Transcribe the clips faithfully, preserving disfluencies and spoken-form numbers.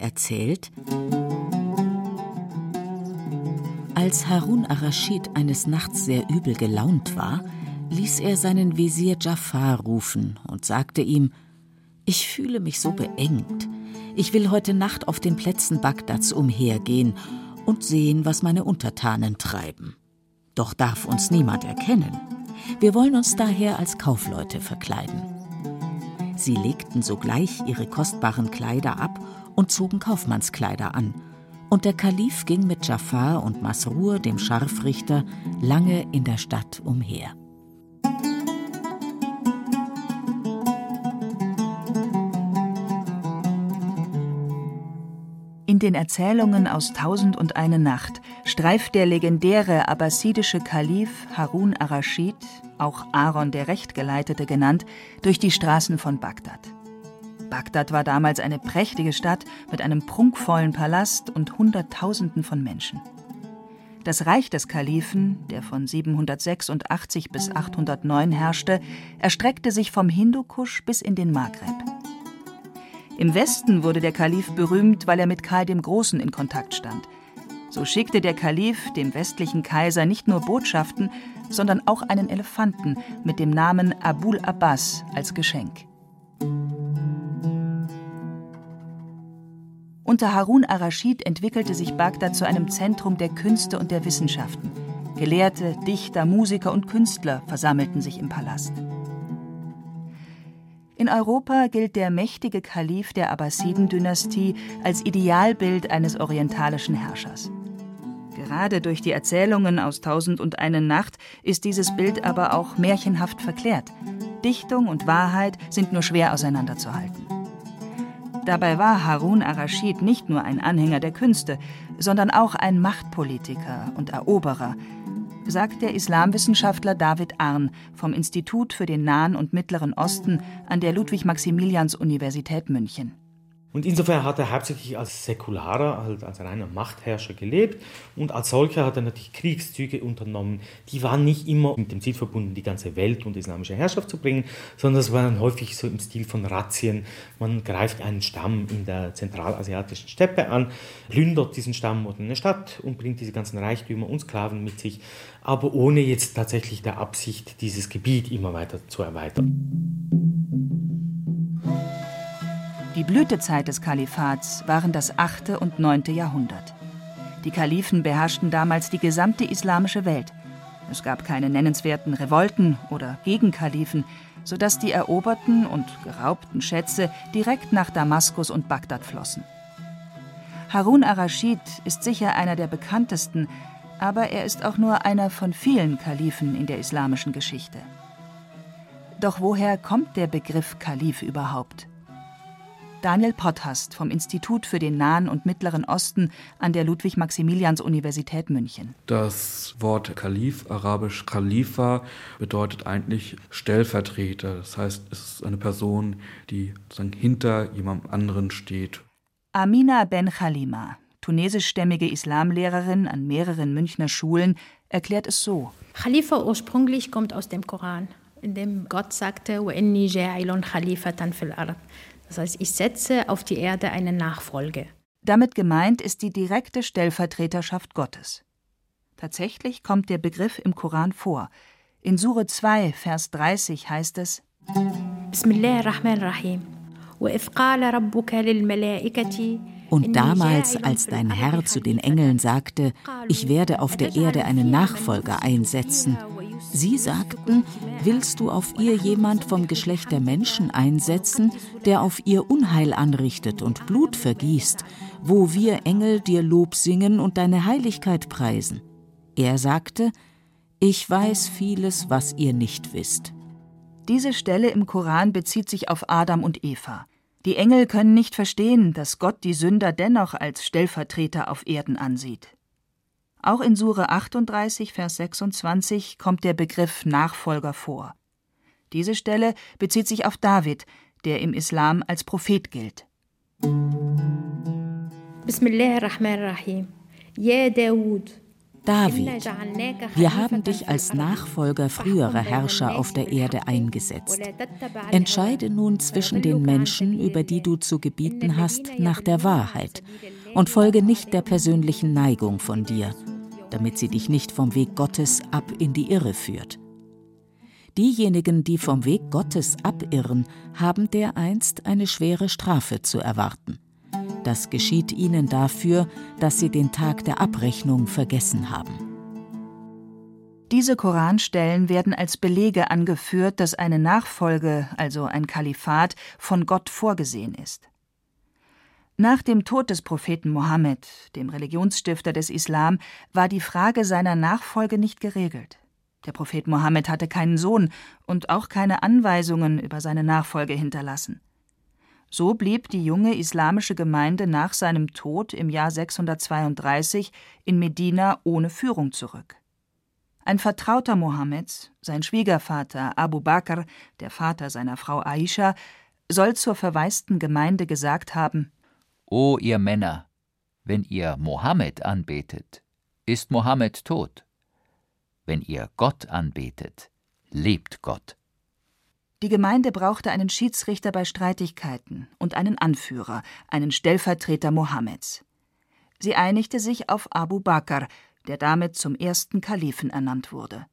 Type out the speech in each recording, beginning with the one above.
erzählt: Als Harun ar-Raschid eines Nachts sehr übel gelaunt war, ließ er seinen Wesir Dschafar rufen und sagte ihm: Ich fühle mich so beengt. Ich will heute Nacht auf den Plätzen Bagdads umhergehen und sehen, was meine Untertanen treiben. Doch darf uns niemand erkennen. Wir wollen uns daher als Kaufleute verkleiden. Sie legten sogleich ihre kostbaren Kleider ab und zogen Kaufmannskleider an. Und der Kalif ging mit Dschafar und Masrur, dem Scharfrichter, lange in der Stadt umher. In den Erzählungen aus Tausend und eine Nacht streift der legendäre abbasidische Kalif Harun ar-Raschid, auch Aaron der Rechtgeleitete genannt, durch die Straßen von Bagdad. Bagdad war damals eine prächtige Stadt mit einem prunkvollen Palast und Hunderttausenden von Menschen. Das Reich des Kalifen, der von siebenhundertsechsundachtzig bis achthundertneun herrschte, erstreckte sich vom Hindukusch bis in den Maghreb. Im Westen wurde der Kalif berühmt, weil er mit Karl dem Großen in Kontakt stand. So schickte der Kalif dem westlichen Kaiser nicht nur Botschaften, sondern auch einen Elefanten mit dem Namen Abul Abbas als Geschenk. Unter Harun ar-Raschid entwickelte sich Bagdad zu einem Zentrum der Künste und der Wissenschaften. Gelehrte, Dichter, Musiker und Künstler versammelten sich im Palast. In Europa gilt der mächtige Kalif der Abbasiden-Dynastie als Idealbild eines orientalischen Herrschers. Gerade durch die Erzählungen aus Tausend und eine Nacht ist dieses Bild aber auch märchenhaft verklärt. Dichtung und Wahrheit sind nur schwer auseinanderzuhalten. Dabei war Harun ar-Raschid nicht nur ein Anhänger der Künste, sondern auch ein Machtpolitiker und Eroberer, sagt der Islamwissenschaftler David Arnn vom Institut für den Nahen und Mittleren Osten an der Ludwig-Maximilians-Universität München. Und insofern hat er hauptsächlich als säkularer, also als reiner Machtherrscher gelebt, und als solcher hat er natürlich Kriegszüge unternommen. Die waren nicht immer mit dem Ziel verbunden, die ganze Welt unter islamische Herrschaft zu bringen, sondern es waren häufig so im Stil von Razzien. Man greift einen Stamm in der zentralasiatischen Steppe an, plündert diesen Stamm oder eine Stadt und bringt diese ganzen Reichtümer und Sklaven mit sich, aber ohne jetzt tatsächlich der Absicht, dieses Gebiet immer weiter zu erweitern. Die Blütezeit des Kalifats waren das achte und neunte Jahrhundert. Die Kalifen beherrschten damals die gesamte islamische Welt. Es gab keine nennenswerten Revolten oder Gegenkalifen, sodass die eroberten und geraubten Schätze direkt nach Damaskus und Bagdad flossen. Harun ar-Raschid ist sicher einer der bekanntesten, aber er ist auch nur einer von vielen Kalifen in der islamischen Geschichte. Doch woher kommt der Begriff Kalif überhaupt? Daniel Potthast vom Institut für den Nahen und Mittleren Osten an der Ludwig-Maximilians-Universität München. Das Wort Kalif, arabisch Khalifa, bedeutet eigentlich Stellvertreter. Das heißt, es ist eine Person, die sozusagen hinter jemandem anderen steht. Amina Ben Khalima, tunesischstämmige Islamlehrerin an mehreren Münchner Schulen, erklärt es so. Khalifa ursprünglich kommt aus dem Koran, in dem Gott sagte, وَإِنِّي جَاعِلٌ خَلِيفَةً فِي الْأَرْضِ. Das heißt, ich setze auf die Erde eine Nachfolge. Damit gemeint ist die direkte Stellvertreterschaft Gottes. Tatsächlich kommt der Begriff im Koran vor. In Sure zwei, Vers dreißig heißt es: Bismillahirrahmanirrahim. Und damals, als dein Herr zu den Engeln sagte, ich werde auf der Erde einen Nachfolger einsetzen, sie sagten, willst du auf ihr jemand vom Geschlecht der Menschen einsetzen, der auf ihr Unheil anrichtet und Blut vergießt, wo wir Engel dir Lob singen und deine Heiligkeit preisen? Er sagte, ich weiß vieles, was ihr nicht wisst. Diese Stelle im Koran bezieht sich auf Adam und Eva. Die Engel können nicht verstehen, dass Gott die Sünder dennoch als Stellvertreter auf Erden ansieht. Auch in Sure achtunddreißig, Vers sechsundzwanzig kommt der Begriff Nachfolger vor. Diese Stelle bezieht sich auf David, der im Islam als Prophet gilt. Bismillahirrahmanirrahim. Ya Daoud, David, wir haben dich als Nachfolger früherer Herrscher auf der Erde eingesetzt. Entscheide nun zwischen den Menschen, über die du zu gebieten hast, nach der Wahrheit und folge nicht der persönlichen Neigung von dir, damit sie dich nicht vom Weg Gottes ab in die Irre führt. Diejenigen, die vom Weg Gottes abirren, haben dereinst eine schwere Strafe zu erwarten. Das geschieht ihnen dafür, dass sie den Tag der Abrechnung vergessen haben. Diese Koranstellen werden als Belege angeführt, dass eine Nachfolge, also ein Kalifat, von Gott vorgesehen ist. Nach dem Tod des Propheten Mohammed, dem Religionsstifter des Islam, war die Frage seiner Nachfolge nicht geregelt. Der Prophet Mohammed hatte keinen Sohn und auch keine Anweisungen über seine Nachfolge hinterlassen. So blieb die junge islamische Gemeinde nach seinem Tod im Jahr sechshundertzweiunddreißig in Medina ohne Führung zurück. Ein Vertrauter Mohammeds, sein Schwiegervater Abu Bakr, der Vater seiner Frau Aisha, soll zur verwaisten Gemeinde gesagt haben: O ihr Männer, wenn ihr Mohammed anbetet, ist Mohammed tot. Wenn ihr Gott anbetet, lebt Gott. Die Gemeinde brauchte einen Schiedsrichter bei Streitigkeiten und einen Anführer, einen Stellvertreter Mohammeds. Sie einigte sich auf Abu Bakr, der damit zum ersten Kalifen ernannt wurde.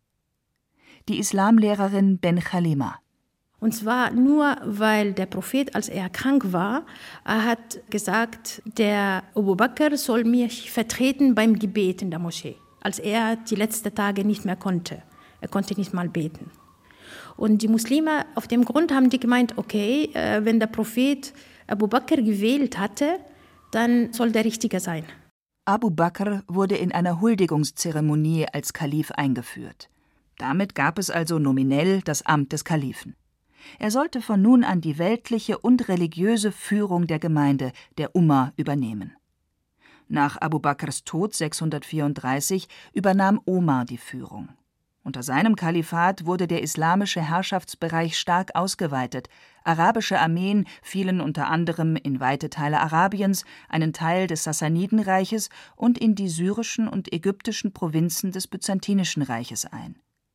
Die Islamlehrerin Ben Khalima. Und zwar nur, weil der Prophet, als er krank war, er hat gesagt, der Abu Bakr soll mich vertreten beim Gebet in der Moschee, als er die letzten Tage nicht mehr konnte. Er konnte nicht mal beten. Und die Muslime, auf dem Grund haben die gemeint, okay, äh, wenn der Prophet Abu Bakr gewählt hatte, dann soll der Richtige sein. Abu Bakr wurde in einer Huldigungszeremonie als Kalif eingeführt. Damit gab es also nominell das Amt des Kalifen. Er sollte von nun an die weltliche und religiöse Führung der Gemeinde, der Umma, übernehmen. Nach Abu Bakrs Tod sechshundertvierunddreißig übernahm Omar die Führung. Unter seinem Kalifat wurde der islamische Herrschaftsbereich stark ausgeweitet. Arabische Armeen fielen unter anderem in weite Teile Arabiens, einen Teil des Sassanidenreiches und in die syrischen und ägyptischen Provinzen des Byzantinischen Reiches ein.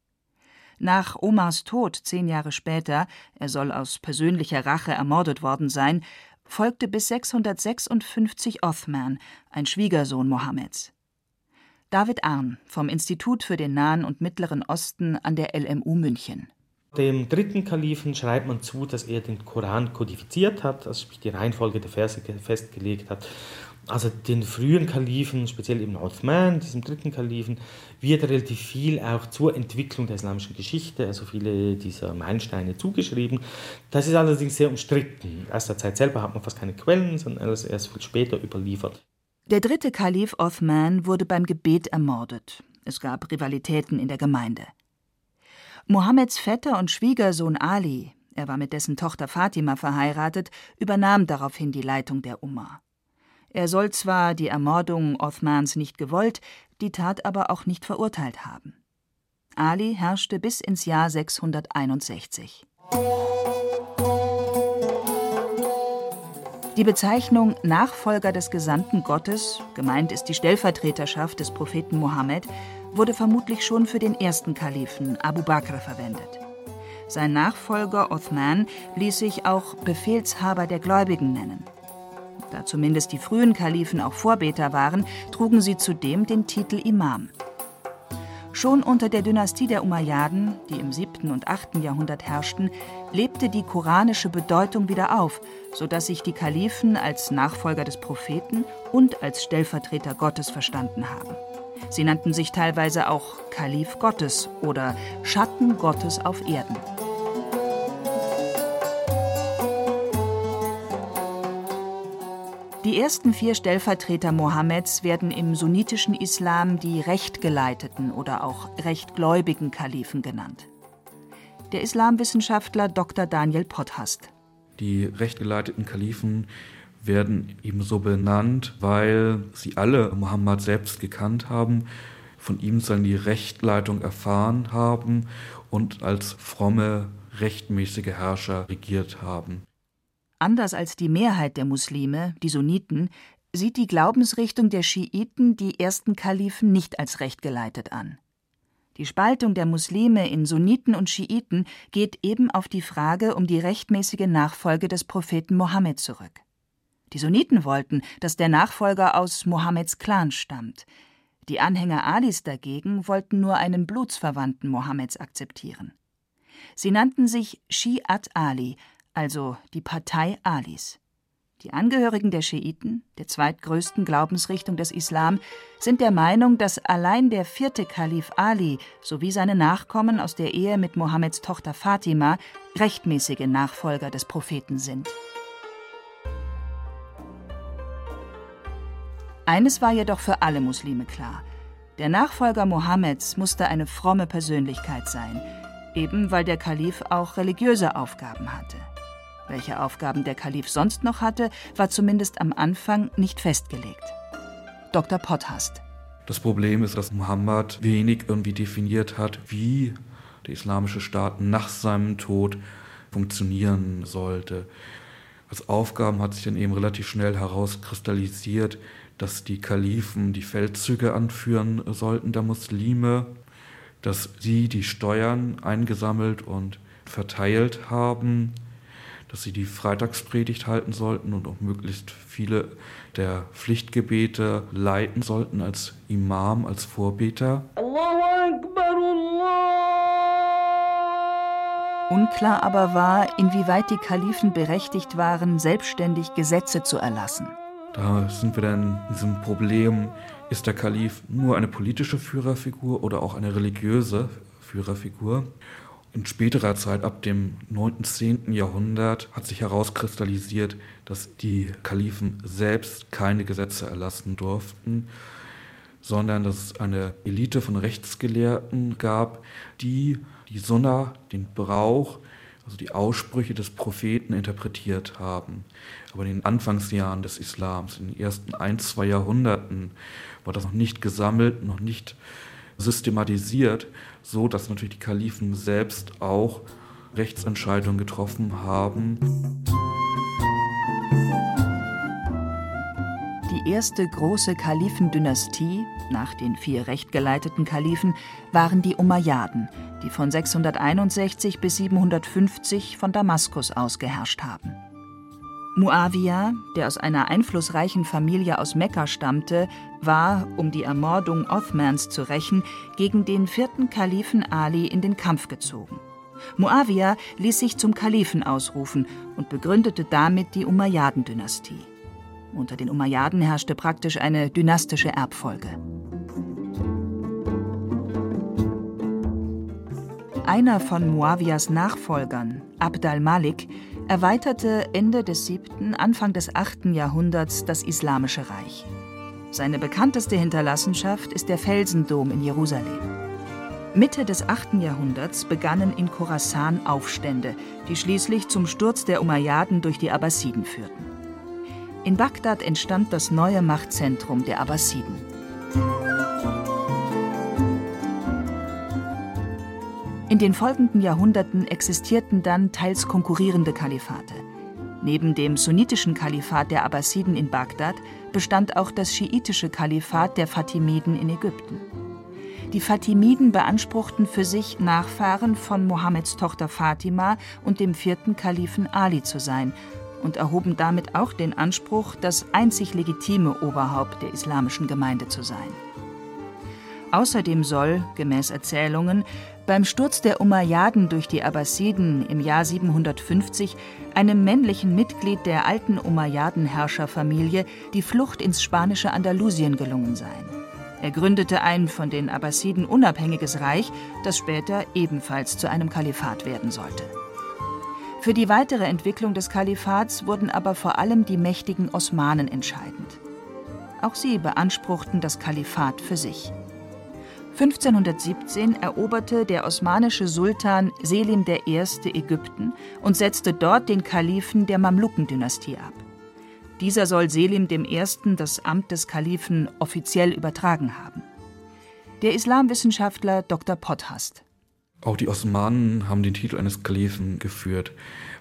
Nach Omars Tod zehn Jahre später, er soll aus persönlicher Rache ermordet worden sein, folgte bis sechshundertsechsundfünfzig Othman, ein Schwiegersohn Mohammeds. David Arn vom Institut für den Nahen und Mittleren Osten an der L M U München. Dem dritten Kalifen schreibt man zu, dass er den Koran kodifiziert hat, also die Reihenfolge der Verse festgelegt hat. Also den frühen Kalifen, speziell eben Uthman, diesem dritten Kalifen, wird relativ viel auch zur Entwicklung der islamischen Geschichte, also viele dieser Meilensteine zugeschrieben. Das ist allerdings sehr umstritten. Aus der Zeit selber hat man fast keine Quellen, sondern alles erst viel später überliefert. Der dritte Kalif Othman wurde beim Gebet ermordet. Es gab Rivalitäten in der Gemeinde. Mohammeds Vetter und Schwiegersohn Ali, er war mit dessen Tochter Fatima verheiratet, übernahm daraufhin die Leitung der Umma. Er soll zwar die Ermordung Othmans nicht gewollt, die Tat aber auch nicht verurteilt haben. Ali herrschte bis ins Jahr sechshunderteinundsechzig. Die Bezeichnung Nachfolger des Gesandten Gottes, gemeint ist die Stellvertreterschaft des Propheten Mohammed, wurde vermutlich schon für den ersten Kalifen Abu Bakr verwendet. Sein Nachfolger Othman ließ sich auch Befehlshaber der Gläubigen nennen. Da zumindest die frühen Kalifen auch Vorbeter waren, trugen sie zudem den Titel Imam. Schon unter der Dynastie der Umayyaden, die im siebten und achten Jahrhundert herrschten, lebte die koranische Bedeutung wieder auf, sodass sich die Kalifen als Nachfolger des Propheten und als Stellvertreter Gottes verstanden haben. Sie nannten sich teilweise auch Kalif Gottes oder Schatten Gottes auf Erden. Die ersten vier Stellvertreter Mohammeds werden im sunnitischen Islam die Rechtgeleiteten oder auch rechtgläubigen Kalifen genannt. Der Islamwissenschaftler Doktor Daniel Potthast. Die rechtgeleiteten Kalifen werden ebenso benannt, weil sie alle Mohammed selbst gekannt haben, von ihm sollen die Rechtleitung erfahren haben und als fromme, rechtmäßige Herrscher regiert haben. Anders als die Mehrheit der Muslime, die Sunniten, sieht die Glaubensrichtung der Schiiten die ersten Kalifen nicht als rechtgeleitet an. Die Spaltung der Muslime in Sunniten und Schiiten geht eben auf die Frage um die rechtmäßige Nachfolge des Propheten Mohammed zurück. Die Sunniten wollten, dass der Nachfolger aus Mohammeds Clan stammt. Die Anhänger Alis dagegen wollten nur einen Blutsverwandten Mohammeds akzeptieren. Sie nannten sich Schi'at Ali, also die Partei Alis. Die Angehörigen der Schiiten, der zweitgrößten Glaubensrichtung des Islam, sind der Meinung, dass allein der vierte Kalif Ali sowie seine Nachkommen aus der Ehe mit Mohammeds Tochter Fatima rechtmäßige Nachfolger des Propheten sind. Eines war jedoch für alle Muslime klar: Der Nachfolger Mohammeds musste eine fromme Persönlichkeit sein, eben weil der Kalif auch religiöse Aufgaben hatte. Welche Aufgaben der Kalif sonst noch hatte, war zumindest am Anfang nicht festgelegt. Doktor Potthast. Das Problem ist, dass Mohammed wenig irgendwie definiert hat, wie der islamische Staat nach seinem Tod funktionieren sollte. Als Aufgaben hat sich dann eben relativ schnell herauskristallisiert, dass die Kalifen die Feldzüge anführen sollten der Muslime, dass sie die Steuern eingesammelt und verteilt haben, dass sie die Freitagspredigt halten sollten und auch möglichst viele der Pflichtgebete leiten sollten als Imam, als Vorbeter. Allahu Akbar, Allah. Unklar aber war, inwieweit die Kalifen berechtigt waren, selbstständig Gesetze zu erlassen. Da sind wir dann in diesem Problem, ist der Kalif nur eine politische Führerfigur oder auch eine religiöse Führerfigur? In späterer Zeit, ab dem neunten, zehnten Jahrhundert, hat sich herauskristallisiert, dass die Kalifen selbst keine Gesetze erlassen durften, sondern dass es eine Elite von Rechtsgelehrten gab, die die Sunna, den Brauch, also die Aussprüche des Propheten interpretiert haben. Aber in den Anfangsjahren des Islams, in den ersten ein, zwei Jahrhunderten, war das noch nicht gesammelt, noch nicht systematisiert, so dass natürlich die Kalifen selbst auch Rechtsentscheidungen getroffen haben. Die erste große Kalifendynastie, nach den vier rechtgeleiteten Kalifen, waren die Umayyaden, die von sechshunderteinundsechzig bis siebenhundertfünfzig von Damaskus aus geherrscht haben. Muawiyah, der aus einer einflussreichen Familie aus Mekka stammte, war, um die Ermordung Othmans zu rächen, gegen den vierten Kalifen Ali in den Kampf gezogen. Muawiyah ließ sich zum Kalifen ausrufen und begründete damit die Umayyaden-Dynastie. Unter den Umayyaden herrschte praktisch eine dynastische Erbfolge. Einer von Muawiyas Nachfolgern, Abd al-Malik, erweiterte Ende des siebten, Anfang des achten Jahrhunderts das Islamische Reich. Seine bekannteste Hinterlassenschaft ist der Felsendom in Jerusalem. Mitte des achten Jahrhunderts begannen in Chorasan Aufstände, die schließlich zum Sturz der Umayyaden durch die Abbasiden führten. In Bagdad entstand das neue Machtzentrum der Abbasiden. In den folgenden Jahrhunderten existierten dann teils konkurrierende Kalifate. Neben dem sunnitischen Kalifat der Abbasiden in Bagdad bestand auch das schiitische Kalifat der Fatimiden in Ägypten. Die Fatimiden beanspruchten für sich, Nachfahren von Mohammeds Tochter Fatima und dem vierten Kalifen Ali zu sein und erhoben damit auch den Anspruch, das einzig legitime Oberhaupt der islamischen Gemeinde zu sein. Außerdem soll, gemäß Erzählungen, beim Sturz der Umayyaden durch die Abbasiden im Jahr siebenhundertfünfzig einem männlichen Mitglied der alten Umayyaden-Herrscherfamilie die Flucht ins spanische Andalusien gelungen sein. Er gründete ein von den Abbasiden unabhängiges Reich, das später ebenfalls zu einem Kalifat werden sollte. Für die weitere Entwicklung des Kalifats wurden aber vor allem die mächtigen Osmanen entscheidend. Auch sie beanspruchten das Kalifat für sich. fünfzehnhundertsiebzehn eroberte der osmanische Sultan Selim der Erste Ägypten und setzte dort den Kalifen der Mamlukendynastie ab. Dieser soll Selim dem Ersten das Amt des Kalifen offiziell übertragen haben. Der Islamwissenschaftler Doktor Potthast. Auch die Osmanen haben den Titel eines Kalifen geführt.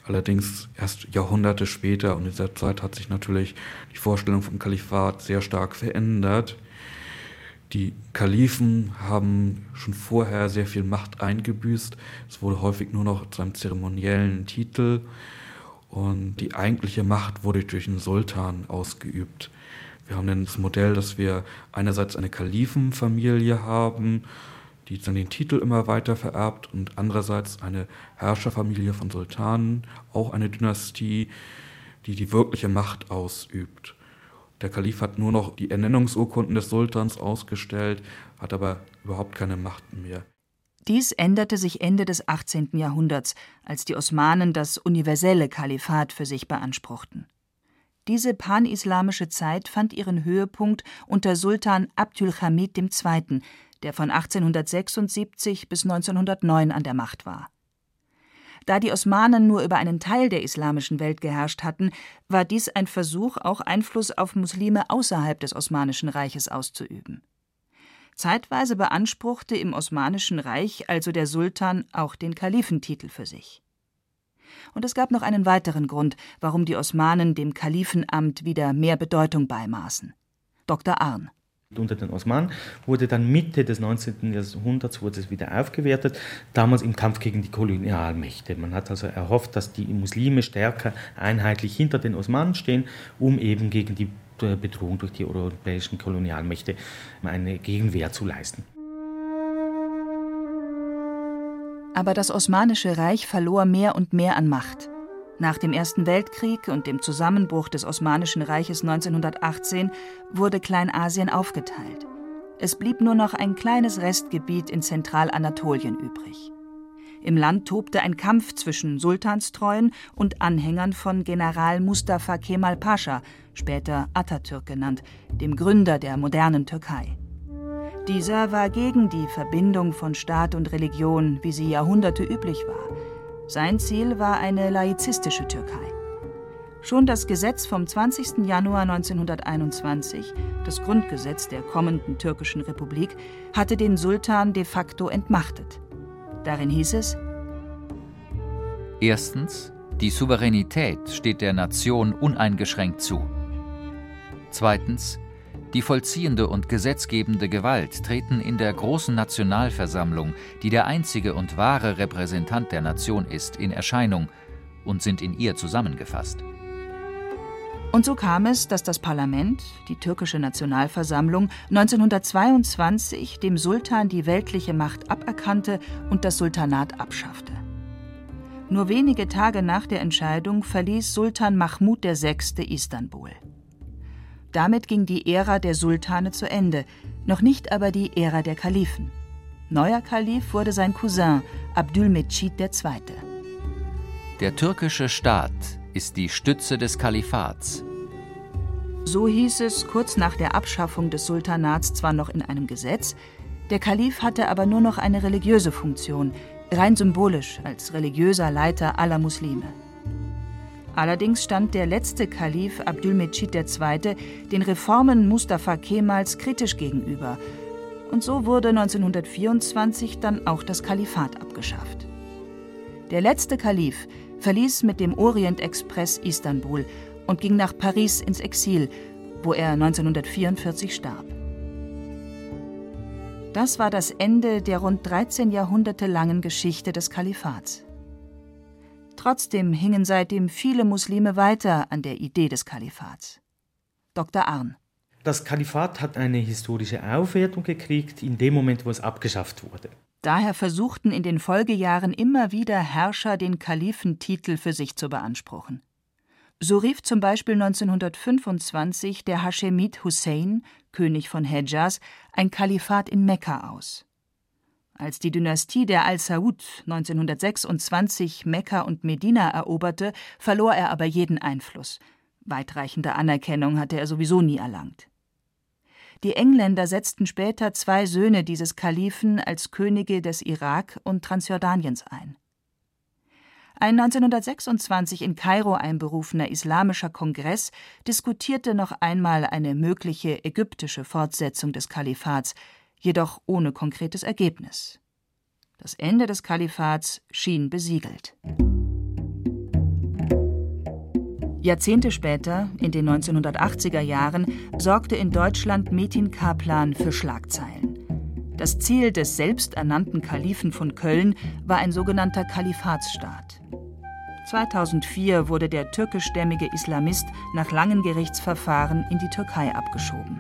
Allerdings erst Jahrhunderte später, und in dieser Zeit hat sich natürlich die Vorstellung vom Kalifat sehr stark verändert. Die Kalifen haben schon vorher sehr viel Macht eingebüßt. Es wurde häufig nur noch zu einem zeremoniellen Titel. Und die eigentliche Macht wurde durch den Sultan ausgeübt. Wir haben dann das Modell, dass wir einerseits eine Kalifenfamilie haben, die dann den Titel immer weiter vererbt, und andererseits eine Herrscherfamilie von Sultanen, auch eine Dynastie, die die wirkliche Macht ausübt. Der Kalif hat nur noch die Ernennungsurkunden des Sultans ausgestellt, hat aber überhaupt keine Macht mehr. Dies änderte sich Ende des achtzehnten Jahrhunderts, als die Osmanen das universelle Kalifat für sich beanspruchten. Diese panislamische Zeit fand ihren Höhepunkt unter Sultan Abdülhamid der Zweite., der von achtzehnhundertsechsundsiebzig bis neunzehnhundertneun an der Macht war. Da die Osmanen nur über einen Teil der islamischen Welt geherrscht hatten, war dies ein Versuch, auch Einfluss auf Muslime außerhalb des Osmanischen Reiches auszuüben. Zeitweise beanspruchte im Osmanischen Reich also der Sultan auch den Kalifentitel für sich. Und es gab noch einen weiteren Grund, warum die Osmanen dem Kalifenamt wieder mehr Bedeutung beimaßen. Doktor Arn. Unter den Osmanen wurde dann Mitte des neunzehnten Jahrhunderts wurde es wieder aufgewertet, damals im Kampf gegen die Kolonialmächte. Man hat also erhofft, dass die Muslime stärker einheitlich hinter den Osmanen stehen, um eben gegen die Bedrohung durch die europäischen Kolonialmächte eine Gegenwehr zu leisten. Aber das Osmanische Reich verlor mehr und mehr an Macht. Nach dem Ersten Weltkrieg und dem Zusammenbruch des Osmanischen Reiches neunzehnhundertachtzehn wurde Kleinasien aufgeteilt. Es blieb nur noch ein kleines Restgebiet in Zentralanatolien übrig. Im Land tobte ein Kampf zwischen Sultanstreuen und Anhängern von General Mustafa Kemal Pascha, später Atatürk genannt, dem Gründer der modernen Türkei. Dieser war gegen die Verbindung von Staat und Religion, wie sie Jahrhunderte üblich war. Sein Ziel war eine laizistische Türkei. Schon das Gesetz vom zwanzigsten Januar neunzehnhunderteinundzwanzig, das Grundgesetz der kommenden türkischen Republik, hatte den Sultan de facto entmachtet. Darin hieß es: Erstens, die Souveränität steht der Nation uneingeschränkt zu. Zweitens, die vollziehende und gesetzgebende Gewalt treten in der großen Nationalversammlung, die der einzige und wahre Repräsentant der Nation ist, in Erscheinung und sind in ihr zusammengefasst. Und so kam es, dass das Parlament, die türkische Nationalversammlung, neunzehnhundertzweiundzwanzig dem Sultan die weltliche Macht aberkannte und das Sultanat abschaffte. Nur wenige Tage nach der Entscheidung verließ Sultan Mahmud der Sechste Istanbul. Damit ging die Ära der Sultane zu Ende, noch nicht aber die Ära der Kalifen. Neuer Kalif wurde sein Cousin Abdülmecid der Zweite. Der türkische Staat ist die Stütze des Kalifats. So hieß es kurz nach der Abschaffung des Sultanats zwar noch in einem Gesetz, der Kalif hatte aber nur noch eine religiöse Funktion, rein symbolisch als religiöser Leiter aller Muslime. Allerdings stand der letzte Kalif Abdülmecid der Zweite den Reformen Mustafa Kemals kritisch gegenüber. Und so wurde neunzehnhundertvierundzwanzig dann auch das Kalifat abgeschafft. Der letzte Kalif verließ mit dem Orient-Express Istanbul und ging nach Paris ins Exil, wo er neunzehnhundertvierundvierzig starb. Das war das Ende der rund dreizehn Jahrhunderte langen Geschichte des Kalifats. Trotzdem hingen seitdem viele Muslime weiter an der Idee des Kalifats. Doktor Arn. Das Kalifat hat eine historische Aufwertung gekriegt in dem Moment, wo es abgeschafft wurde. Daher versuchten in den Folgejahren immer wieder Herrscher, den Kalifentitel für sich zu beanspruchen. So rief zum Beispiel neunzehnhundertfünfundzwanzig der Haschemid Hussein, König von Hedschas, ein Kalifat in Mekka aus. Als die Dynastie der Al-Saud neunzehnhundertsechsundzwanzig Mekka und Medina eroberte, verlor er aber jeden Einfluss. Weitreichende Anerkennung hatte er sowieso nie erlangt. Die Engländer setzten später zwei Söhne dieses Kalifen als Könige des Irak und Transjordaniens ein. Ein neunzehnhundertsechsundzwanzig in Kairo einberufener islamischer Kongress diskutierte noch einmal eine mögliche ägyptische Fortsetzung des Kalifats, jedoch ohne konkretes Ergebnis. Das Ende des Kalifats schien besiegelt. Jahrzehnte später, in den neunzehnhundertachtziger Jahren, sorgte in Deutschland Metin Kaplan für Schlagzeilen. Das Ziel des selbsternannten Kalifen von Köln war ein sogenannter Kalifatsstaat. zweitausendvier wurde der türkischstämmige Islamist nach langen Gerichtsverfahren in die Türkei abgeschoben.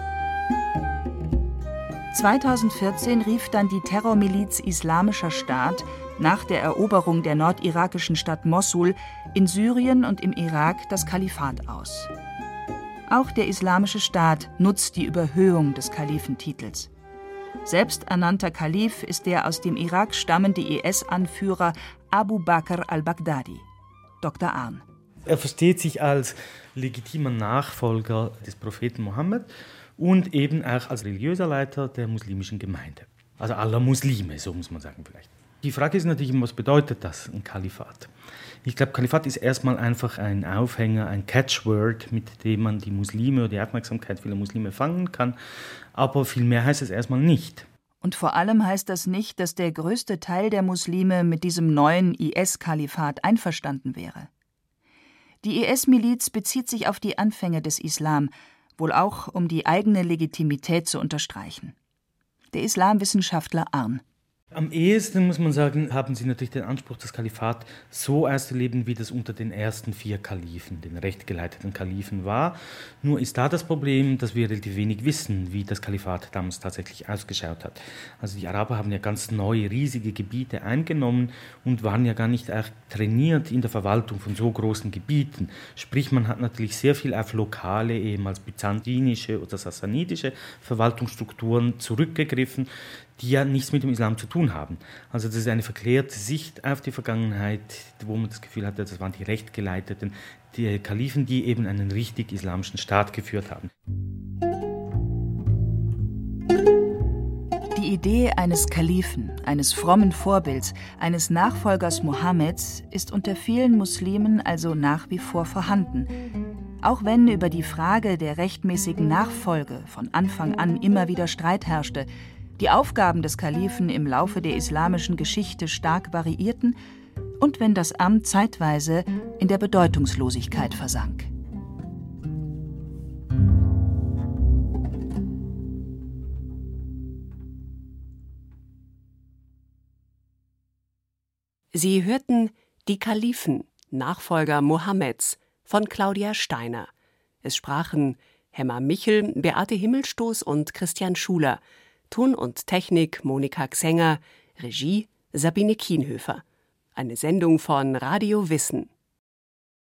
zweitausendvierzehn rief dann die Terrormiliz Islamischer Staat nach der Eroberung der nordirakischen Stadt Mossul in Syrien und im Irak das Kalifat aus. Auch der Islamische Staat nutzt die Überhöhung des Kalifentitels. Selbsternannter Kalif ist der aus dem Irak stammende I S-Anführer Abu Bakr al-Baghdadi. Doktor Arn. Er versteht sich als legitimer Nachfolger des Propheten Mohammed und eben auch als religiöser Leiter der muslimischen Gemeinde. Also aller Muslime, so muss man sagen vielleicht. Die Frage ist natürlich, was bedeutet das, ein Kalifat? Ich glaube, Kalifat ist erstmal einfach ein Aufhänger, ein Catchword, mit dem man die Muslime oder die Aufmerksamkeit vieler Muslime fangen kann. Aber viel mehr heißt es erstmal nicht. Und vor allem heißt das nicht, dass der größte Teil der Muslime mit diesem neuen I S-Kalifat einverstanden wäre. Die I S-Miliz bezieht sich auf die Anfänge des Islam, wohl auch, um die eigene Legitimität zu unterstreichen. Der Islamwissenschaftler Arn. Am ehesten, muss man sagen, haben sie natürlich den Anspruch, das Kalifat so auszuleben, wie das unter den ersten vier Kalifen, den rechtgeleiteten Kalifen war. Nur ist da das Problem, dass wir relativ wenig wissen, wie das Kalifat damals tatsächlich ausgeschaut hat. Also die Araber haben ja ganz neue, riesige Gebiete eingenommen und waren ja gar nicht auch trainiert in der Verwaltung von so großen Gebieten. Sprich, man hat natürlich sehr viel auf lokale, ehemals byzantinische oder sassanidische Verwaltungsstrukturen zurückgegriffen, die ja nichts mit dem Islam zu tun haben. Also das ist eine verklärte Sicht auf die Vergangenheit, wo man das Gefühl hatte, das waren die rechtgeleiteten, die Kalifen, die eben einen richtig islamischen Staat geführt haben. Die Idee eines Kalifen, eines frommen Vorbilds, eines Nachfolgers Mohammeds ist unter vielen Muslimen also nach wie vor vorhanden. Auch wenn über die Frage der rechtmäßigen Nachfolge von Anfang an immer wieder Streit herrschte, die Aufgaben des Kalifen im Laufe der islamischen Geschichte stark variierten und wenn das Amt zeitweise in der Bedeutungslosigkeit versank. Sie hörten Die Kalifen, Nachfolger Mohammeds von Claudia Steiner. Es sprachen Hemmer Michel, Beate Himmelstoß und Christian Schuler. Ton und Technik Monika Xenger, Regie Sabine Kienhöfer. Eine Sendung von Radio Wissen.